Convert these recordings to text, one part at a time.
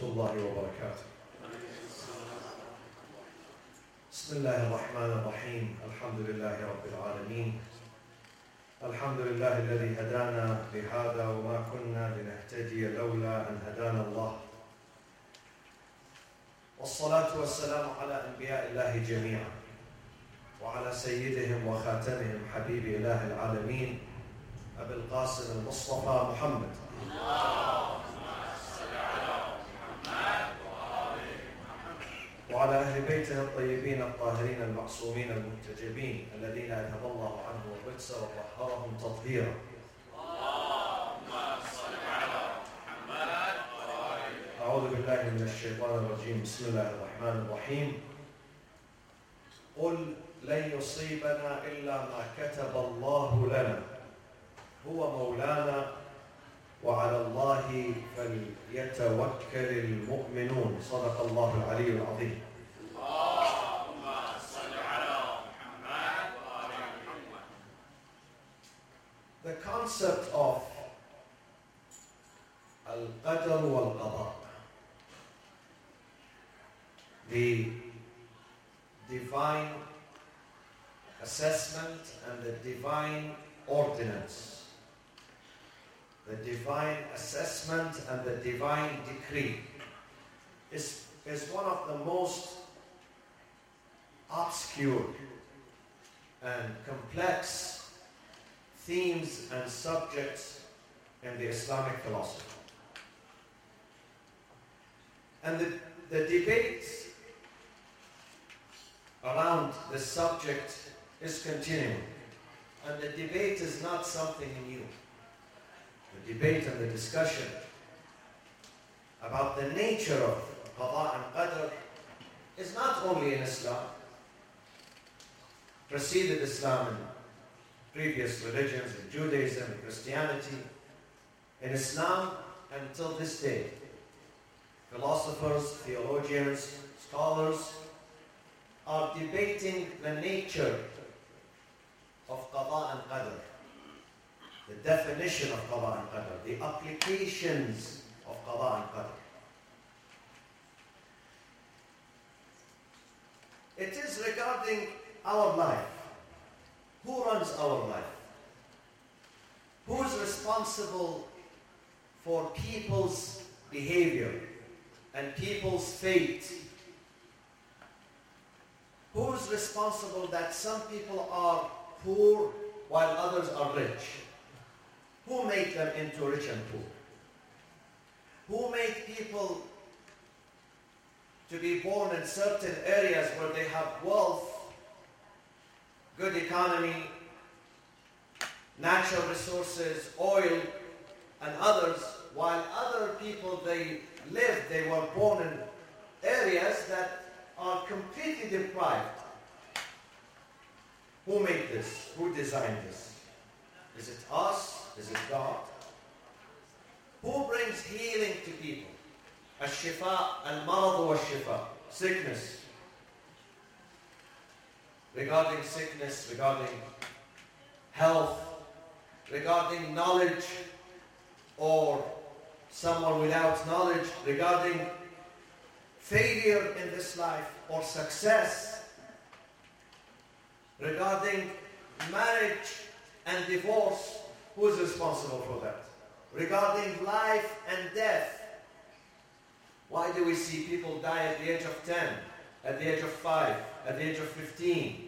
الله وبركاته. بسم الله الرحمن الرحيم. الحمد لله رب العالمين. الحمد لله الذي هدانا لهذا وما كنا لنهتدي لولا أن هدانا الله. والصلاة والسلام على أنبياء الله جميعا وعلى سيدهم وخاتمهم حبيب إله العالمين أبي القاسم المصطفى محمد. وعلى أهل بيته الطيبين الطاهرين المعصومين المنتجبين الذين أذهب الله عنهم الرجس وطهرهم تطهيرا. اللهم صل على محمد. أعوذ بالله من الشيطان الرجيم. بسم الله الرحمن الرحيم. قل لن يصيبنا إلا ما كتب الله لنا هو مولانا وعلى الله فليتوكل المؤمنون. صدق الله العلي العظيم. اللهم صل على محمد وآل محمد. The concept of al-qadr wal-qada, the divine assessment and the divine ordinance, the divine assessment and the divine decree is one of the most obscure and complex themes and subjects in the Islamic philosophy. And the debate around the subject is continuing. And the debate is not something new. The debate and the discussion about the nature of Qada and Qadr is not only in Islam, preceded Islam in previous religions, in Judaism, in Christianity, in Islam until this day. Philosophers, theologians, scholars are debating the nature of Qada and Qadr, the definition of Qada and Qadr, the applications of Qada and Qadr. It is regarding our life. Who runs our life? Who is responsible for people's behavior and people's fate? Who is responsible that some people are poor while others are rich? Who made them into rich and poor? Who made people to be born in certain areas where they have wealth, good economy, natural resources, oil, and others, while other people they were born in areas that are completely deprived? Who made this? Who designed this? Is it us? Is it God? Who brings healing to people? Al-shifa, al-marad wa-shifa, sickness. Regarding sickness, regarding health, regarding knowledge or someone without knowledge, regarding failure in this life or success, regarding marriage and divorce, who is responsible for that? Regarding life and death, why do we see people die at the age of 10, at the age of 5, at the age of 15?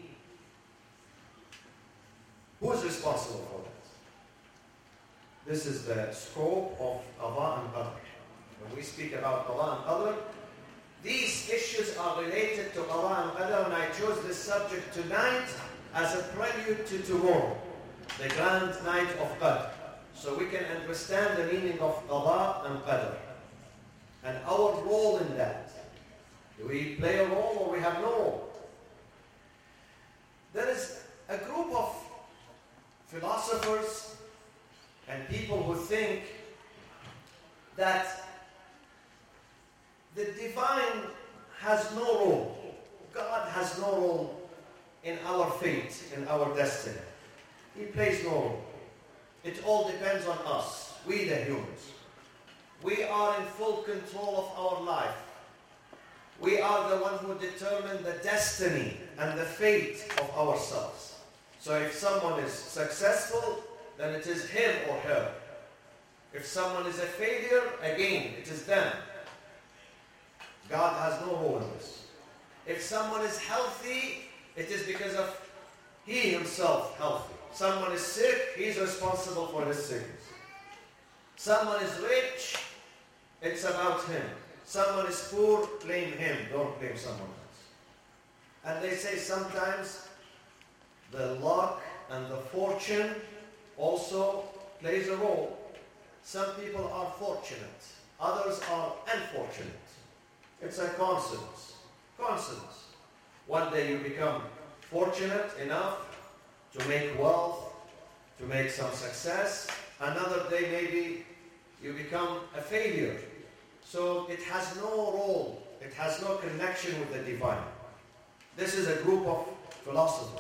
Who is responsible for that? This is the scope of Qada and Qadr. When we speak about Qada and Qadr, these issues are related to Qada and Qadr, and I chose this subject tonight as a prelude to tomorrow, the grand night of Qadr, so we can understand the meaning of Qada and Qadr and our role in that. Do we play a role or we have no role? There is a group of philosophers and people who think that the divine has no role. God has no role in our fate, in our destiny. He plays no role. It all depends on us, we the humans. We are in full control of our life. We are the one who determine the destiny and the fate of ourselves. So if someone is successful, then it is him or her. If someone is a failure, again, it is them. God has no role in this. If someone is healthy, it is because of he himself healthy. Someone is sick, he's responsible for his sickness. Someone is rich, it's about him. Someone is poor, blame him, don't blame someone else. And they say sometimes the luck and the fortune also plays a role. Some people are fortunate, others are unfortunate. It's a coincidence. One day you become fortunate enough to make wealth, to make some success. Another day maybe you become a failure. So it has no role, it has no connection with the divine. This is a group of philosophers.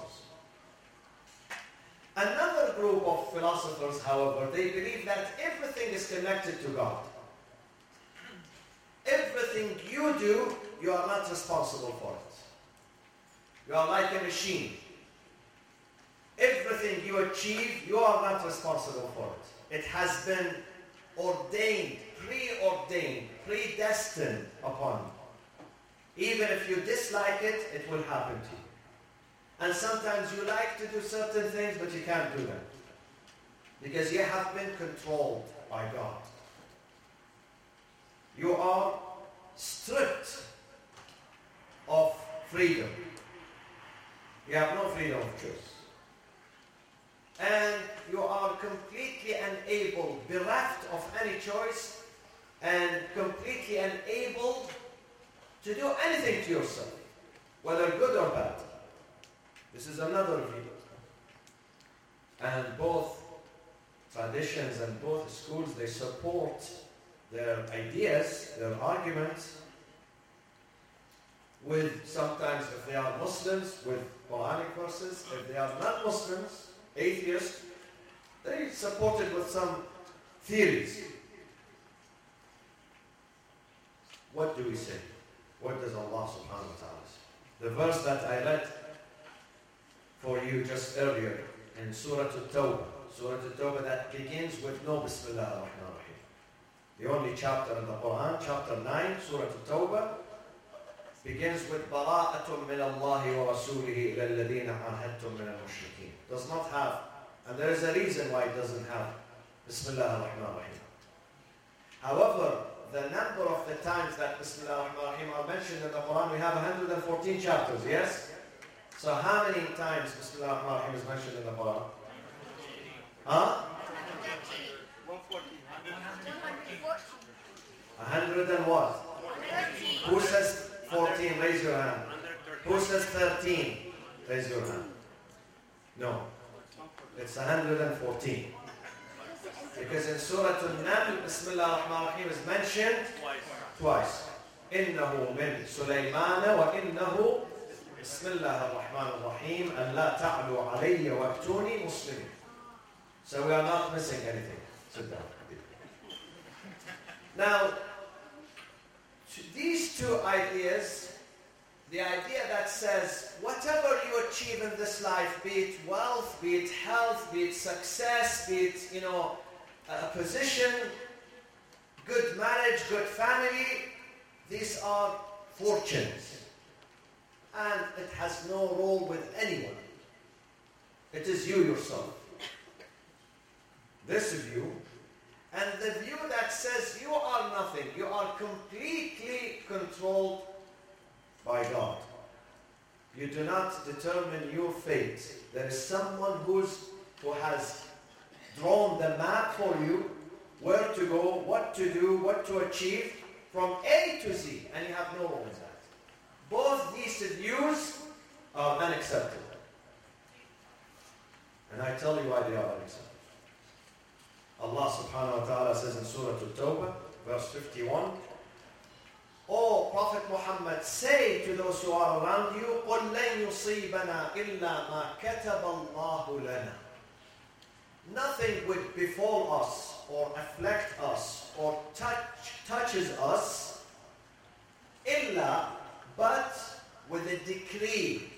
Another group of philosophers, however, they believe that everything is connected to God. Everything you do, you are not responsible for it. You are like a machine. Everything you achieve, you are not responsible for it. It has been ordained, preordained, predestined upon you. Even if you dislike it, it will happen to you. And sometimes you like to do certain things, but you can't do them. Because you have been controlled by God. You are stripped of freedom. You have no freedom of choice. And you are completely unable, bereft of any choice, and completely unable to do anything to yourself, whether good or bad. This is another view. And both traditions and both schools, they support their ideas, their arguments, with sometimes, if they are Muslims, with Quranic verses. If they are not Muslims, atheists, they support it with some theories. What do we say? What does Allah subhanahu wa ta'ala say? The verse that I read for you just earlier in Surah At-Tawbah. Surah At-Tawbah that begins with no Bismillah ar-Rahman ar-Rahim. The only chapter in the Quran, chapter 9, Surah At-Tawbah, begins with Bara'atun min Allahi wa Rasulihi ila alladhina ahadtum min al-mushrikeen. Does not have, and there is a reason why it doesn't have Bismillah ar-Rahman ar-Rahim. However, the number of the times that Bismillah ar-Rahman ar-Rahim are mentioned in the Quran, we have 114 chapters, yes? So how many times Bismillah ar-Rahman ar-Rahim is mentioned in the Quran? Huh? 100 and what? Who says 14? Raise your hand. Who says 13? Raise your hand. No. It's 114. Because in Surah An-Naml, Bismillah ar-Rahman ar-Rahim is mentioned twice. إِنَّهُ مِنْ سُلَيْمَانَ وَإِنَّهُ Bismillah ar-Rahman ar-Rahim and la ta'lu alayya wa'tuni muslimin. So we are not missing anything. Sit down. Now, these two ideas, the idea that says whatever you achieve in this life, be it wealth, be it health, be it success, be it, a position, good marriage, good family, these are fortunes. And it has no role with anyone. It is you yourself. This view, and the view that says you are nothing, you are completely controlled by God. You do not determine your fate. There is someone who has drawn the map for you, where to go, what to do, what to achieve, from A to Z, and you have no role in that. Both these views are unacceptable. And I tell you why they are unacceptable. Allah subhanahu wa ta'ala says in Surah At-Tawbah, verse 51, O Prophet Muhammad, say to those who are around you, قُلْ لَنْ يُصِيبَنَا إِلَّا مَا كَتَبَ اللَّهُ لَنَا. Nothing would befall us or afflict us or touches us, illa, but with a decree.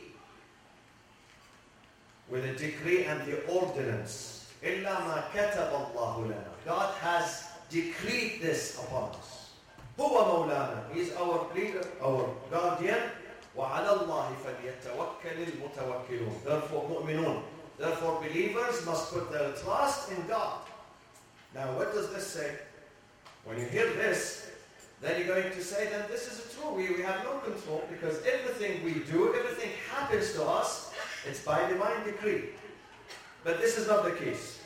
With a decree and the ordinance. Illa ma katab Allahu lana. God has decreed this upon us. Huwa mawlana. He is our leader, our guardian. وَعَلَى اللَّهِ فَلْيَتَوَكَّلِ الْمُتَوَكِّلُونَ. Therefore, mu'minun. Therefore, believers must put their trust in God. Now, what does this say? When you hear this, then you're going to say, then this is true. We have no control because everything we do, everything happens to us, it's by divine decree. But this is not the case.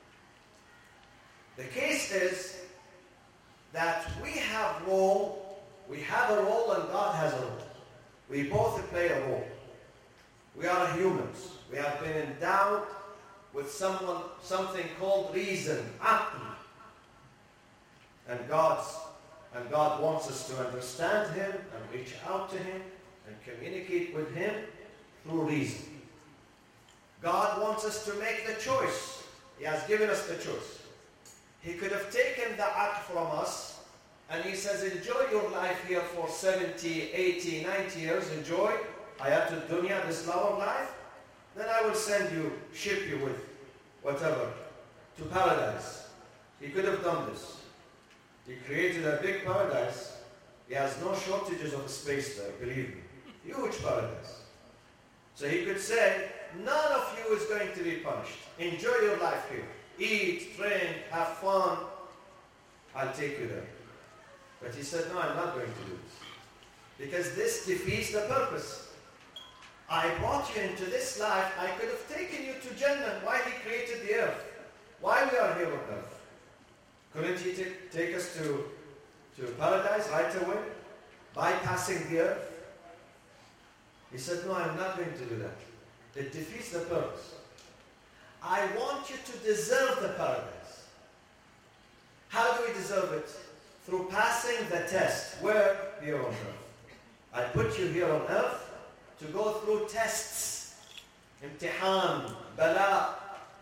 The case is that we have a role and God has a role. We both play a role. We are humans. We have been endowed with something called reason, aql. And God wants us to understand Him and reach out to Him and communicate with Him through reason. God wants us to make the choice. He has given us the choice. He could have taken the aql from us and He says, enjoy your life here for 70, 80, 90 years. Enjoy hayatul dunya, this lower life. Then I will ship you with whatever, to paradise. He could have done this. He created a big paradise. He has no shortages of space there, believe me. Huge paradise. So He could say, none of you is going to be punished. Enjoy your life here. Eat, drink, have fun. I'll take you there. But He said, no, I'm not going to do this. Because this defeats the purpose. I brought you into this life. I could have taken you to Jannah. Why He created the earth? Why we are here on earth? Couldn't He take us to paradise right away? Bypassing the earth? He said, no, I'm not going to do that. It defeats the purpose. I want you to deserve the paradise. How do we deserve it? Through passing the test. Where? Here on earth. I put you here on earth to go through tests. Imtihan, bala.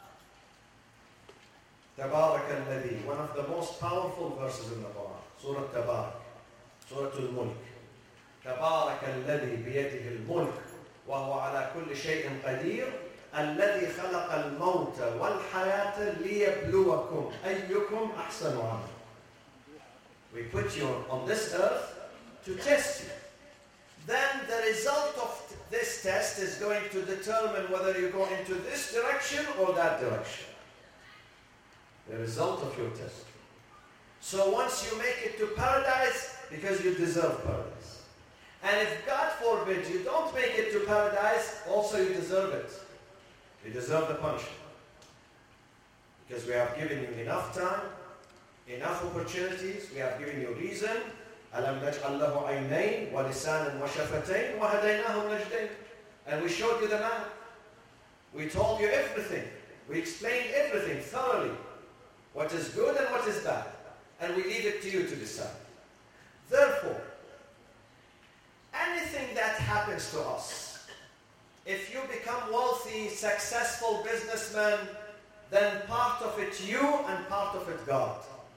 Tabarak al-Ladhi. One of the most powerful verses in the Quran. Surah Tabarak. Surah Al-Mulk. تبارك الذي بيده الملك وهو على كل شيء قدير الذي خلق الموت والحياة ليبلوكم أيكم أحسن عملا. We put you on this earth to test you. Then the result of this test is going to determine whether you go into this direction or that direction. The result of your test. So once you make it to paradise, because you deserve paradise. And if God forbid you don't make it to paradise, also you deserve it. You deserve the punishment. Because we have given you enough time, enough opportunities, we have given you reason. أَلَمْ نَجْعَلْ لَهُ عَيْنَيْنِ وَلِسَانًا وَشَفَتَيْنِ وَهَدَيْنَاهُ النَّجْدَيْنِ. And we showed you the map. We told you everything. We explained everything thoroughly. What is good and what is bad. And we leave it to you to decide. Therefore, anything that happens to us, if you become wealthy, successful businessman, then part of it you and part of it God.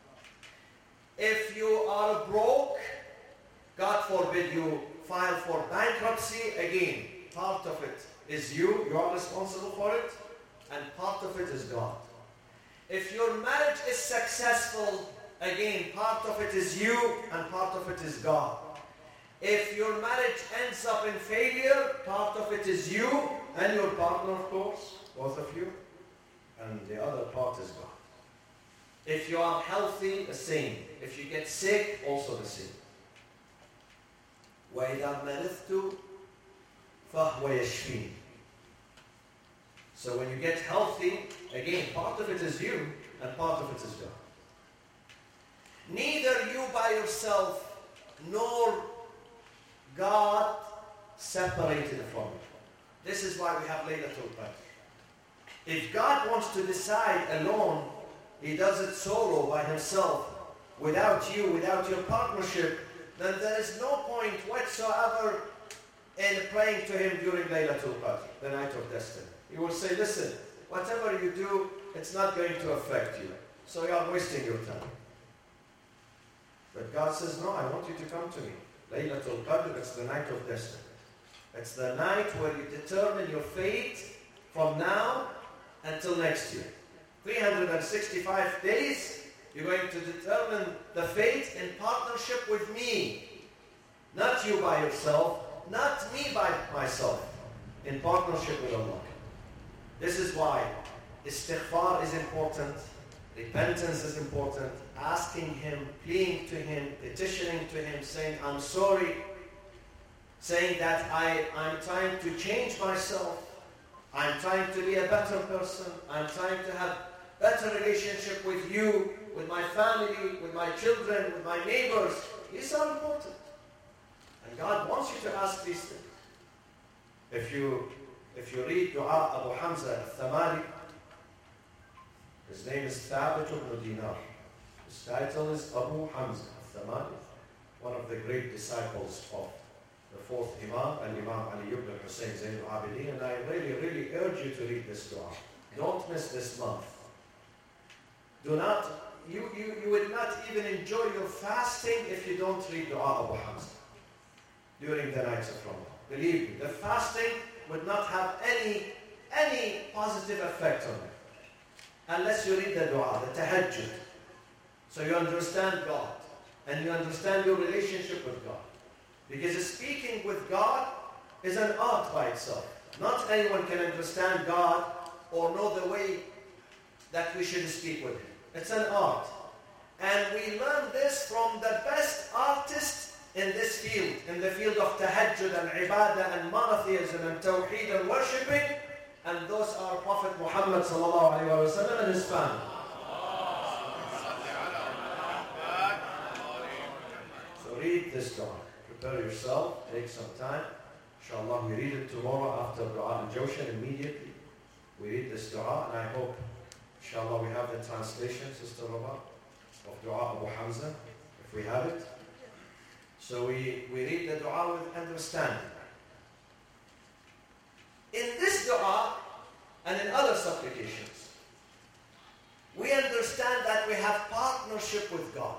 If you are broke, God forbid you file for bankruptcy, again, part of it is you are responsible for it, and part of it is God. If your marriage is successful, again, part of it is you and part of it is God. If your marriage ends up in failure, part of it is you and your partner, of course, both of you, and the other part is God. If you are healthy, the same. If you get sick, also the same. وَإِذَا مَرِضْتُ فَهُوَ يَشْفِينِ. So when you get healthy, again, part of it is you and part of it is God. Neither you by yourself nor God separated from you. This is why we have Laylatul Qadr. If God wants to decide alone, He does it solo by Himself, without you, without your partnership, then there is no point whatsoever in praying to Him during Laylatul Qadr, the night of destiny. He will say, listen, whatever you do, it's not going to affect you. So you are wasting your time. But God says, no, I want you to come to me. Laylatul Qadr, it's the night of destiny. It's the night where you determine your fate from now until next year. 365 days, you're going to determine the fate in partnership with me. Not you by yourself, not me by myself. In partnership with Allah. This is why istighfar is important, repentance is important, asking Him, pleading to Him, petitioning to Him, saying, I'm sorry, saying that I'm trying to change myself, I'm trying to be a better person, I'm trying to have better relationship with you, with my family, with my children, with my neighbors. These are important. And God wants you to ask these things. If you read Dua Abu Hamza al-Thamali, his name is Thabit ibn Dinar. His title is Abu Hamza al-Thamali, one of the great disciples of the fourth Imam, Imam Ali ibn Hussein Zayn al-Abidin, and I really, really urge you to read this dua. Don't miss this month. Do not, you will not even enjoy your fasting if you don't read Dua Abu Hamza during the nights of Ramadan. Believe me, the fasting would not have any positive effect on it unless you read the dua, the tahajjud. So you understand God and you understand your relationship with God. Because speaking with God is an art by itself. Not anyone can understand God or know the way that we should speak with Him. It's an art. And we learn this from the best artists in this field, in the field of tahajjud and ibadah and monotheism and tawheed and worshipping, and those are Prophet Muhammad sallallahu alaihi wasallam and his family. So read this dua. Prepare yourself, take some time. Inshallah, we read it tomorrow after Dua al-Jawshan immediately. We read this dua, and I hope, inshallah, we have the translation, Sister Rabah, of Dua Abu Hamza, if we have it. So we read the dua with understanding. In this dua and in other supplications, we understand that we have partnership with God.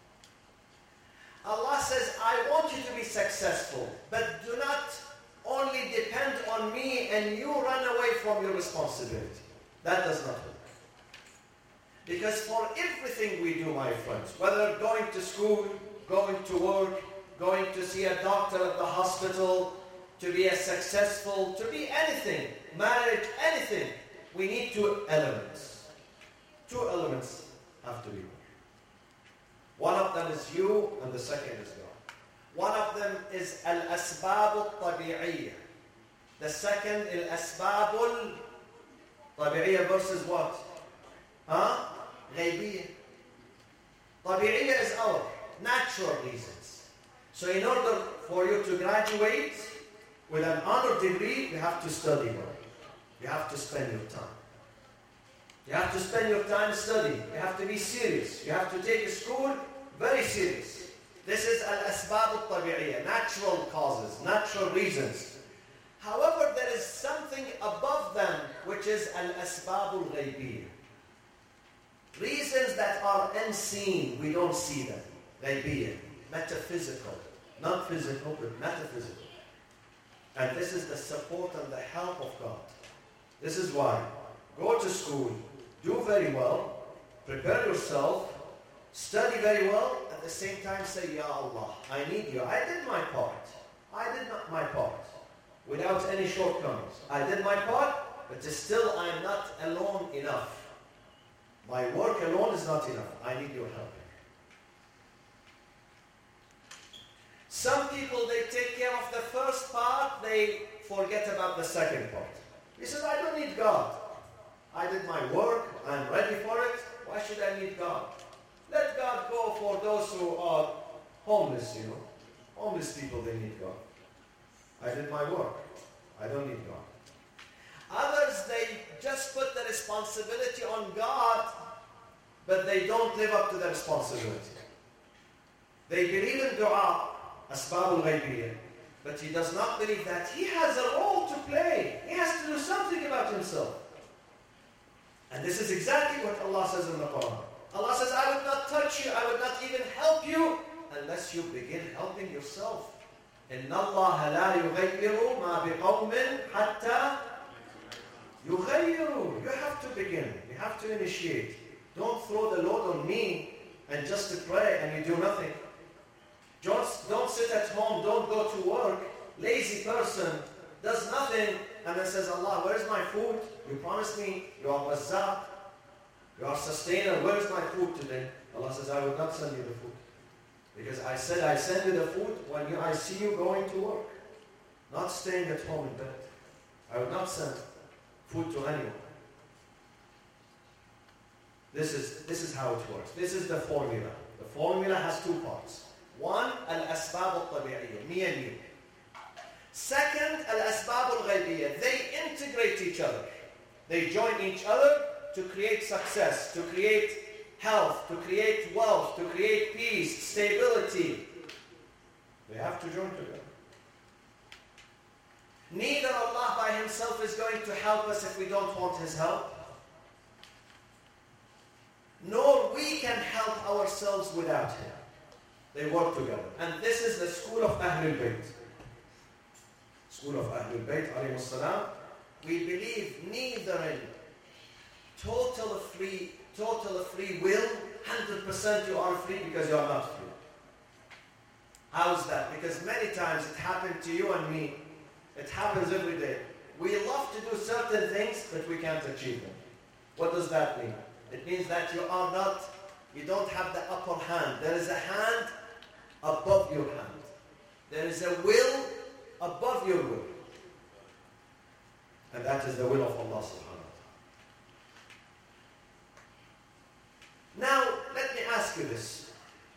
Allah says, I want you to be successful, but do not only depend on me and you run away from your responsibility. That does not work. Because for everything we do, my friends, whether going to school, going to work, going to see a doctor at the hospital, to be successful, to be anything, marriage, anything, we need two elements. Two elements have to be. One of them is you, and the second is God. One of them is al-asbab al-tabi'iyya. The second, al-asbab al-tabi'iyya versus what? Ghaybiyya. Tabi'iyya is our natural reasons. So in order for you to graduate with an honor degree, you have to study more. You have to spend your time. You have to spend your time studying. You have to be serious. You have to take a school very serious. This is al-asbab al-tabi'iyya, natural causes, natural reasons. However, there is something above them, which is al-asbab al-ghaybiyya. Reasons that are unseen, we don't see them. Ghaybiyya, metaphysical. Not physical, but metaphysical. And this is the support and the help of God. This is why. Go to school, do very well, prepare yourself, study very well, at the same time say, Ya Allah, I need you. I did my part. I did not my part. Without any shortcomings. I did my part, but still I am not alone enough. My work alone is not enough. I need your help. Some people, they take care of the first part, they forget about the second part. He says, I don't need God. I did my work, I'm ready for it. Why should I need God? Let God go for those who are homeless, Homeless people, they need God. I did my work. I don't need God. Others, they just put the responsibility on God, but they don't live up to the responsibility. They believe in dua, asbab al-ghaybiyya, but he does not believe that he has a role to play. He has to do something about himself. And this is exactly what Allah says in the Quran. Allah says, I would not touch you, I would not even help you unless you begin helping yourself. إِنَّ اللَّهَ لَا يُغَيِّرُ مَا بِقَوْمٍ حَتَّى يُغَيِّرُوا. You have to begin. You have to initiate. Don't throw the load on me and just to pray and you do nothing. Don't sit at home, don't go to work. Lazy person does nothing and then says, Allah, where's my food? You promised me, you are Razzaq, you are sustainer, where's my food today? Allah says, I will not send you the food. Because I said I send you the food when I see you going to work. Not staying at home in bed. I will not send food to anyone. This is how it works. This is the formula. The formula has two parts. One, al-asbab al-tabi'iyya, me and you. Second, al-asbab al-ghaybiyya. They integrate each other. They join each other to create success, to create health, to create wealth, to create peace, stability. They have to join together. Neither Allah by Himself is going to help us if we don't want His help. Nor we can help ourselves without Him. They work together. And this is the school of Ahlul Bayt. School of Ahlul Bayt, alayhi salam. We believe neither in total free will, 100% you are free because you are not free. How's that? Because many times it happened to you and me. It happens every day. We love to do certain things, but we can't achieve them. What does that mean? It means that you don't have the upper hand. There is a hand above your hand. There is a will above your will. And that is the will of Allah subhanahu wa ta'ala. Now, let me ask you this.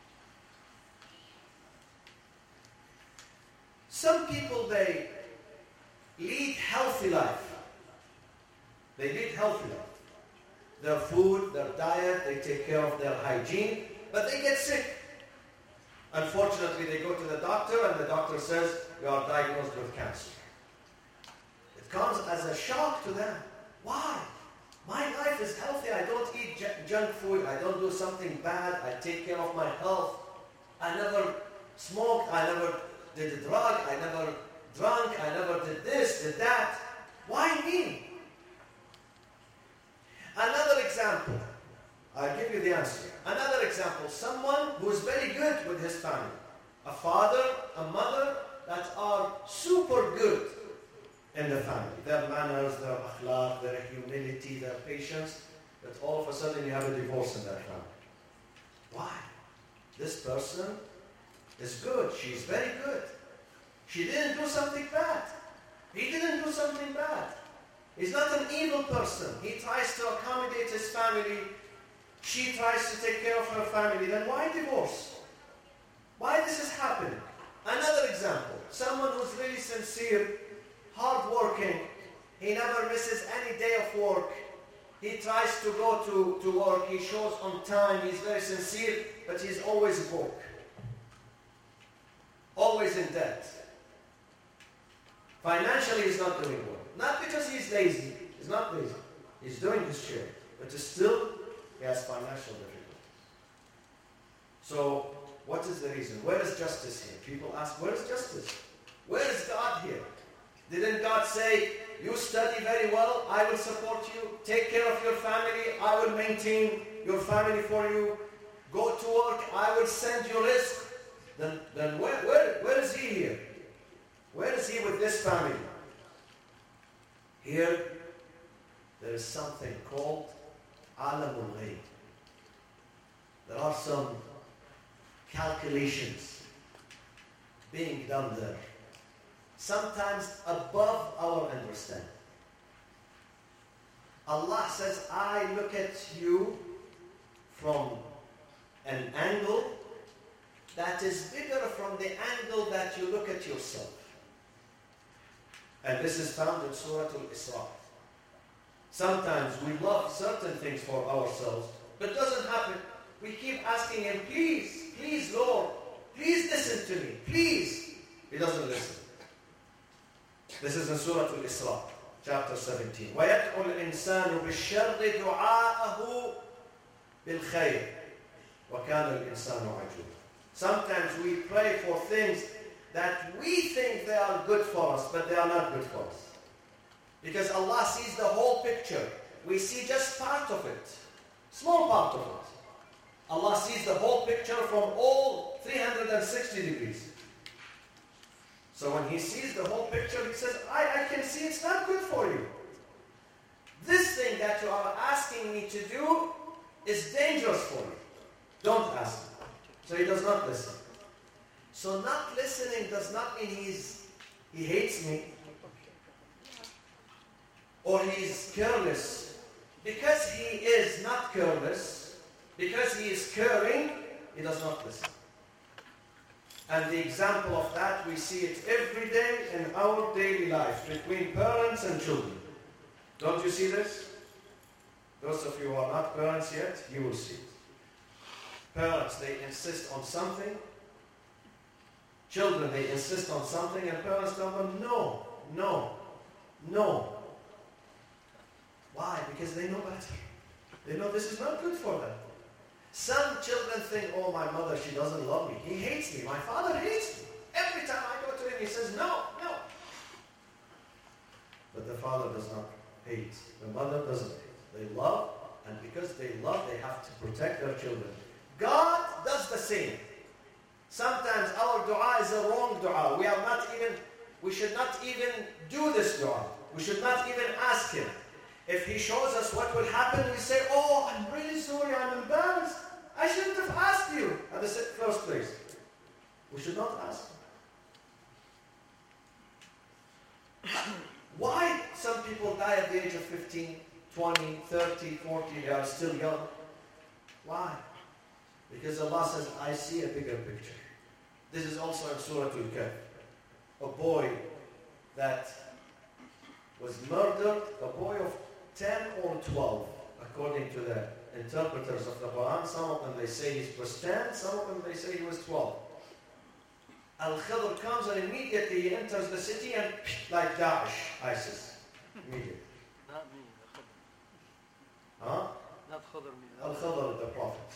Some people, they lead healthy life. They lead healthy life. Their food, their diet, they take care of their hygiene, but they get sick. Unfortunately, they go to the doctor and the doctor says, you are diagnosed with cancer. It comes as a shock to them. Why? My life is healthy. I don't eat junk food. I don't do something bad. I take care of my health. I never smoked. I never did a drug. I never drank. I never did this, did that. Why me? Another example. I'll give you the answer. Another example. Someone who is very good with his family. A father, a mother that are super good in the family. Their manners, their akhlaq, their humility, their patience. But all of a sudden you have a divorce in that family. Why? This person is good. She's very good. She didn't do something bad. He didn't do something bad. He's not an evil person. He tries to accommodate his family. She tries to take care of her family. Then why divorce? Why this is happening? Another example. Someone who's really sincere, hardworking. He never misses any day of work. He tries to go to work. He shows on time. He's very sincere, but he's always broke. Always in debt. Financially, he's not doing well. Not because he's lazy. He's not lazy. He's doing his share. But still, he has financial difficulties. So, what is the reason? Where is justice here? People ask, where is justice? Where is God here? Didn't God say, you study very well, I will support you. Take care of your family, I will maintain your family for you. Go to work, I will send you risk. Then where is he here? Where is he with this family? Here, there is something called Alamul Ghayb. There are some calculations being done there. Sometimes above our understanding. Allah says, I look at you from an angle that is bigger from the angle that you look at yourself. And this is found in Surah Al-Isra. Sometimes we love certain things for ourselves, but it doesn't happen. We keep asking Him, please, please Lord, please listen to me, please. He doesn't listen. This is in Surah Al-Isra, chapter 17. وَيَدْعُ الْإِنسَانُ بِالشَّرِّ دُعَاءَهُ بالخير وكان الإنسان عجولا. Sometimes we pray for things that we think they are good for us, but they are not good for us. Because Allah sees the whole picture. We see just part of it. Small part of it. Allah sees the whole picture from all 360 degrees. So when He sees the whole picture, He says, I can see it's not good for you. This thing that you are asking me to do is dangerous for you. Don't ask me. So He does not listen. So not listening does not mean He hates me or He's careless. Because He is not careless, because He is caring, He does not listen. And the example of that, we see it every day in our daily life between parents and children. Don't you see this? Those of you who are not parents yet, you will see it. Parents, they insist on something. Children, they insist on something, and parents tell them, no, no, no. Why? Because they know better. They know this is not good for them. Some children think, oh, my mother, she doesn't love me. He hates me. My father hates me. Every time I go to him, he says, no, no. But the father does not hate. The mother doesn't hate. They love, and because they love, they have to protect their children. God does the same. Sometimes our dua is a wrong dua. We should not even do this dua. We should not even ask Him. If He shows us what will happen, we say, oh, I'm really sorry, I'm embarrassed. I shouldn't have asked you at the first place. We should not ask Him. Why some people die at the age of 15, 20, 30, 40, they are still young? Why? Because Allah says, I see a bigger picture. This is also in Surah Al-Kahf. A boy that was murdered, a boy of 10 or 12, according to the interpreters of the Quran. Some of them they say he was 10, some of them they say he was 12. Al-Khidr comes and immediately he enters the city and like Daesh, ISIS. Immediately. Not me, the Khidr. Huh? Not Khidr, me. Al-Khidr, the Prophet.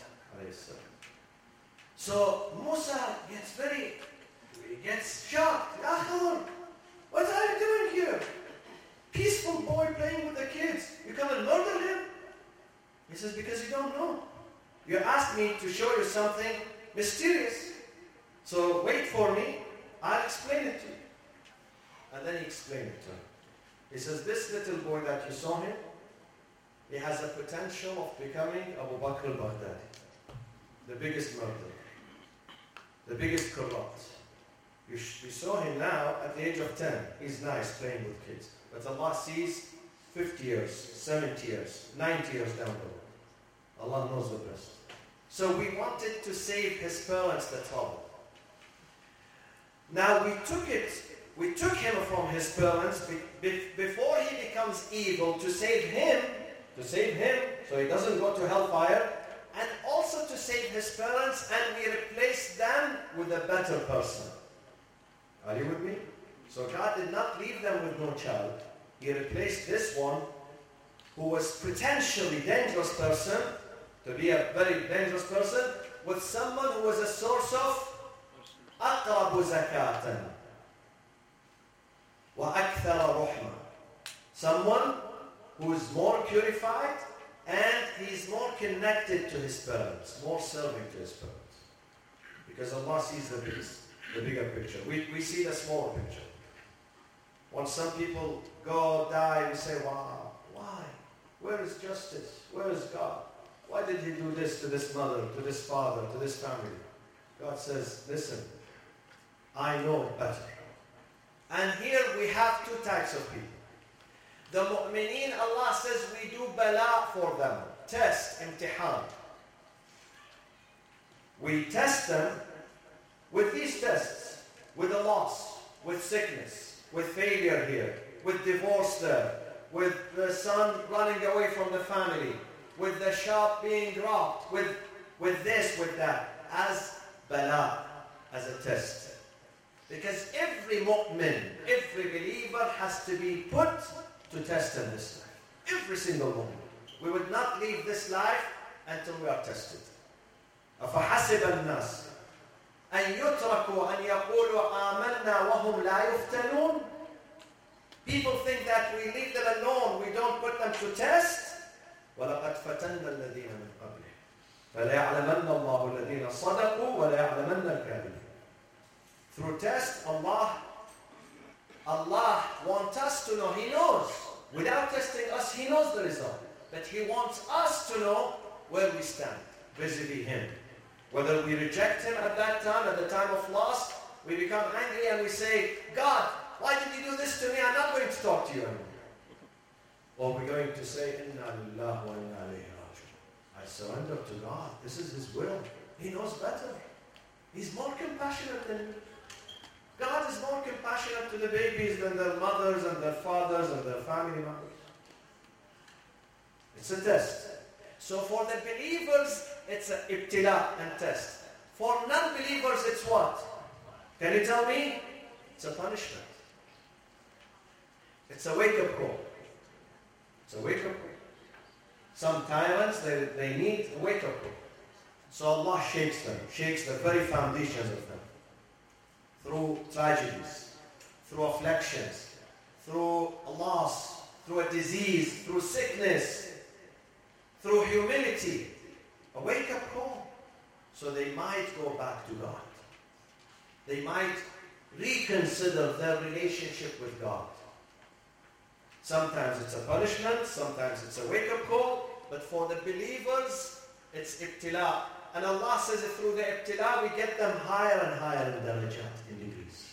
So Musa gets shocked. Ya Khidr, what are you doing here? Peaceful boy playing with the kids. You come and murder him? He says, because you don't know. You asked me to show you something mysterious. So wait for me. I'll explain it to you. And then he explained it to him. He says, this little boy that you saw him, he has the potential of becoming Abu Bakr al-Baghdadi. The biggest murderer. The biggest corrupt. You saw him now at the age of 10. He's nice playing with kids. But Allah sees 50 years, 70 years, 90 years down the road. Allah knows the best. So we wanted to save his parents the trouble. Now we took him from his parents before he becomes evil to save him, so he doesn't go to hellfire, and also to save his parents, and we replace them with a better person. Are you with me? So God did not leave them with no child. He replaced this one, who was potentially dangerous person, to be a very dangerous person, with someone who was a source of أقرب زكاة وأكثر رحمة. Someone who is more purified and he is more connected to his parents, more serving to his parents. Because Allah sees the bigger picture. We see the smaller picture. When some people go, die, we say, wow, why? Where is justice? Where is God? Why did He do this to this mother, to this father, to this family? God says, listen, I know better. And here we have two types of people. The mu'mineen, Allah says we do bala for them. Test, imtihan. We test them with these tests. With a loss, with sickness, with failure here, with divorce there, with the son running away from the family, with the shop being dropped, with this, with that, as bala, as a test. Because every mu'min, every believer has to be put to test in this life. Every single one. We would not leave this life until we are tested. أفحسب الناس أن يتركوا أن يقولوا آمنا وهم لا يفتنون. People think that we leave them alone, we don't put them to test. وَلَقَدْ فَتَنَّا الَّذِينَ مِنْ قَبْلِهِمْ فَلَيَعْلَمَنَّ اللَّهُ الَّذِينَ صَدَقُوا وَلَيَعْلَمَنَّ الْكَاذِبِينَ. Through test, Allah wants us to know. He knows. Without testing us, He knows the result. But He wants us to know where we stand vis-a-vis Him. Whether we reject Him at that time, at the time of loss, we become angry and we say, God, why did you do this to me? I'm not going to talk to you anymore. Or we're going to say, Inna lillahi wa inna ilayhi raji'un. I surrender to God. This is His will. He knows better. He's more compassionate than me. God is more compassionate to the babies than their mothers and their fathers and their family members. It's a test. So for the believers, it's an ibtila and test. For non-believers, it's what? Can you tell me? It's a punishment. It's a wake-up call. It's a wake-up call. Some tyrants, they need a wake-up call. So Allah shakes them, shakes the very foundations of them. Through tragedies, through afflictions, through a loss, through a disease, through sickness, through humility. A wake-up call. So they might go back to God. They might reconsider their relationship with God. Sometimes it's a punishment, sometimes it's a wake-up call, but for the believers, it's ibtila. And Allah says that through the ibtila, we get them higher and higher in darajat, in degrees.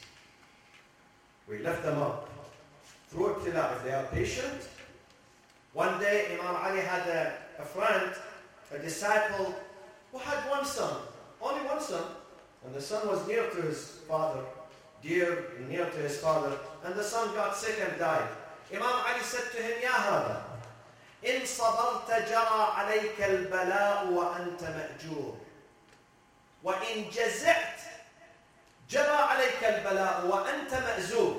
We lift them up. Through ibtila, if they are patient. One day, Imam Ali had a friend, a disciple, who had one son, only one son. And the son was near to his father, dear and near to his father. And the son got sick and died. Imam Ali said to him, Ya hada, إن صبرت جرى عليك البلاء وأنت مأجور وإن جزعت جرى عليك البلاء وأنت مأزور.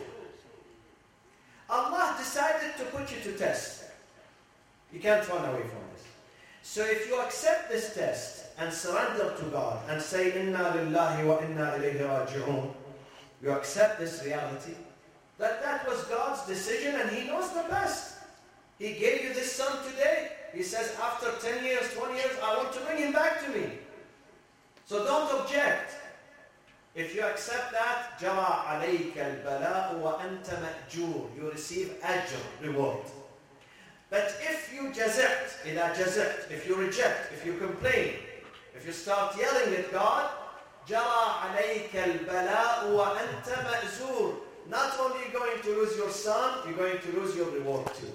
Allah decided to put you to test. You can't run away from this. So if you accept this test and surrender to God and say Inna lillahi wa inna ilayhi raji'un, you accept this reality that was God's decision and He knows the best. He gave you this son today. He says, after 10 years, 20 years, I want to bring him back to me. So don't object. If you accept that, جَرَى عَلَيْكَ الْبَلَاءُ وَأَنْتَ مَأْجُورٌ. You receive ajr, reward. But if you jazi't, إِذَا jazi't, if you reject, if you complain, if you start yelling at God, جَرَى عَلَيْكَ الْبَلَاءُ وَأَنْتَ مَأْزُورٌ. Not only are you going to lose your son, you're going to lose your reward too.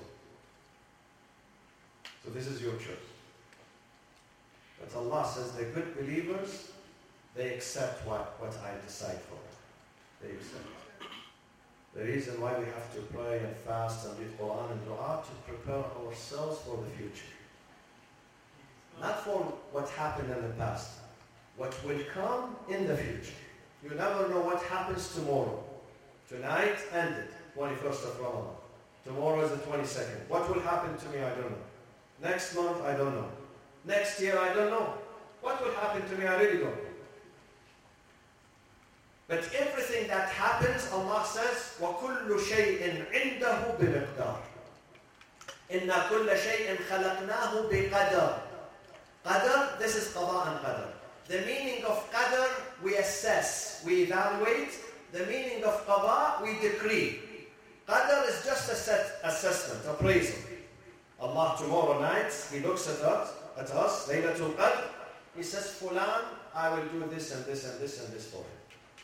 So this is your choice. But Allah says the good believers, they accept what I decide for them. They accept. The reason why we have to pray and fast and read Quran and dua to prepare ourselves for the future. Not for what happened in the past. What will come in the future. You never know what happens tomorrow. Tonight ended, 21st of Ramadan. Tomorrow is the 22nd. What will happen to me, I don't know. Next month, I don't know. Next year, I don't know. What will happen to me, I really don't know. But everything that happens, Allah says, وَكُلُّ شَيْءٍ عِنْدَهُ بِمِقْدَارٍ إِنَّا كُلَّ شَيْءٍ خَلَقْنَاهُ بِقَدَرٍ. Qadar, this is qada and qadar. The meaning of qadar, we assess, we evaluate. The meaning of qada, we decree. Qadar is just assessment, appraisal. Allah tomorrow night, He looks at us, Laylatul Qadr, He says, Fulan, I will do this and this and this and this for him.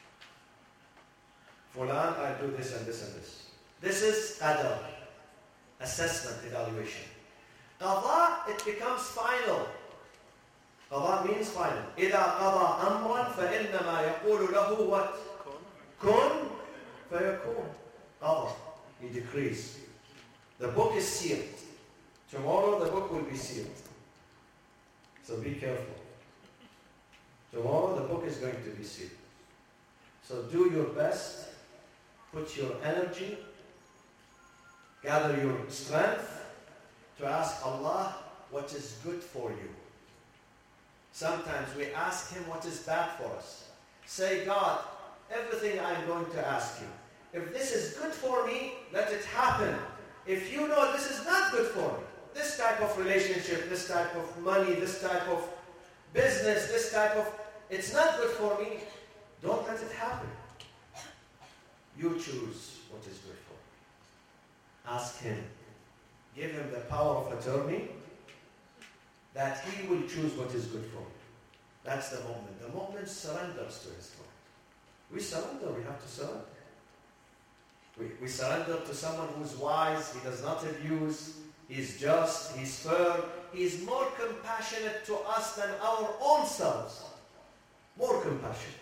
Fulan, I'll do this and this and this. This is qadar, assessment, evaluation. Qada, it becomes final. Qada means final. إِذَا قَضَى أَمْرًا فَإِنَّمَا يَقُولُ لَهُ what? Kun فَيَكُونُ. Qada, He decrees. The book is sealed. Tomorrow the book will be sealed. So be careful. Tomorrow the book is going to be sealed. So do your best, put your energy, gather your strength to ask Allah what is good for you. Sometimes we ask Him what is bad for us. Say, God, everything I'm going to ask you, if this is good for me, let it happen. If you know this is not good for me, this type of relationship, this type of money, this type of business, this type of, it's not good for me, don't let it happen. You choose what is good for you. Ask Him. Give Him the power of attorney that He will choose what is good for you. That's the moment. The moment surrenders to His Lord. We surrender. We have to surrender. We surrender to someone who's wise. He does not abuse. He's just. He's fair. He's more compassionate to us than our own selves. More compassionate.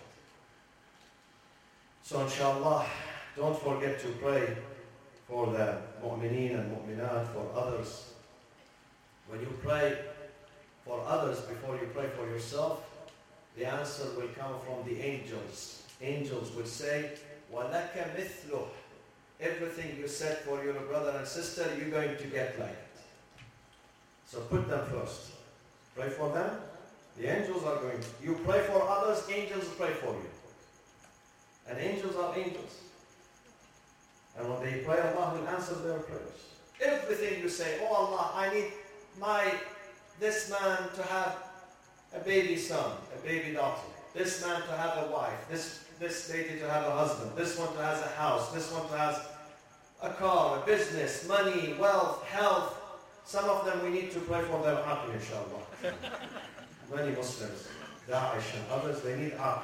So inshallah, don't forget to pray for the mu'mineen and mu'minat, for others. When you pray for others before you pray for yourself, the answer will come from the angels. Angels will say, وَلَكَ مِثْلُهُ. Everything you said for your brother and sister, you're going to get like it. So put them first. Pray for them. The angels are going to. You pray for others, angels pray for you. And angels are angels. And when they pray, Allah will answer their prayers. Everything you say, oh Allah, I need this man to have a baby son, a baby daughter. This man to have a wife. This lady to have a husband. This one to have a house. This one to have a car, a business, money, wealth, health. Some of them we need to pray for their aql, inshallah. Many Muslims, Daesh and others, they need aql.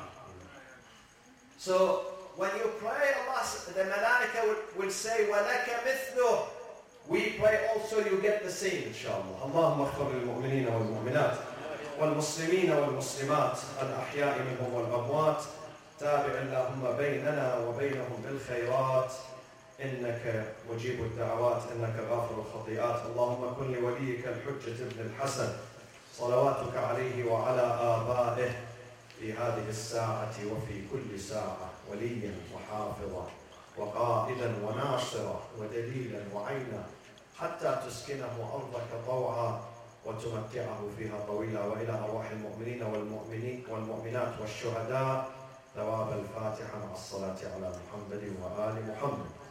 So when you pray, Allah, the malaika will say, وَلَكَ مِثْلُهُ. We pray also, you get the same, inshallah. اللهم اغفر للمؤمنين والمؤمنات والمسلمين والمسلمات الأحياء منهم والأموات تابع اللهم بيننا وبينهم بالخيرات إنك مجيب الدعوات إنك غافر الخطيئات اللهم كن لوليك الحجة ابن الحسن صلواتك عليه وعلى آبائه في هذه الساعة وفي كل ساعة وليا وحافظا وقائدا وناصرا ودليلا وعينا حتى تسكنه أرضك طوعا وتمتعه فيها طويلا وإلى أرواح المؤمنين والمؤمنات والشهداء ثواب الفاتحة مع الصلاة على محمد وآل محمد